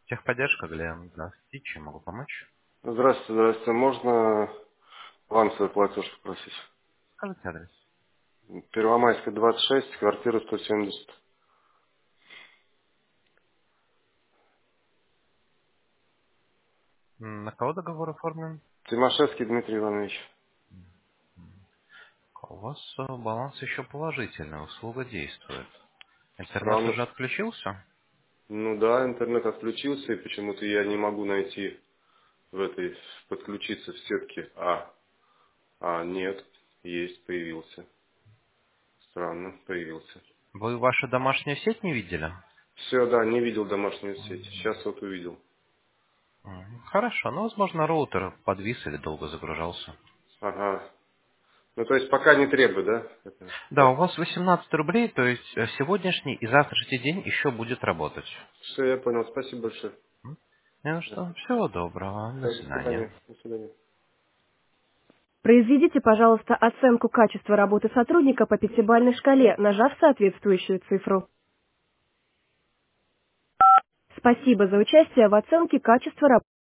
Техподдержка, Глеб. Здравствуйте, чем могу помочь? Здравствуйте, здравствуйте. Можно авансовый платеж попросить? Скажите адрес. Первомайская, 26, квартира 170. На кого договор оформлен? Тимошевский Дмитрий Иванович. У вас баланс еще положительный, услуга действует. Интернет Странно. уже отключился? Ну да, интернет отключился, и почему-то я не могу найти в этой, подключиться в сетке. Нет, есть, появился. Странно, появился. Вы вашу домашнюю сеть не видели? Все, да, не видел домашнюю сеть. Сейчас вот увидел. Хорошо, ну, возможно, роутер подвис или долго загружался. Ага. Ну, то есть пока не требует, да? Это, Да, да? у вас 18 рублей, то есть сегодняшний и завтрашний день еще будет работать. Все, я понял. Спасибо большое. Ну Да. что, всего доброго, до Всё, до свидания. свидания. До свидания. Произведите, пожалуйста, оценку качества работы сотрудника по пятибалльной шкале, нажав соответствующую цифру. Спасибо за участие в оценке качества работы.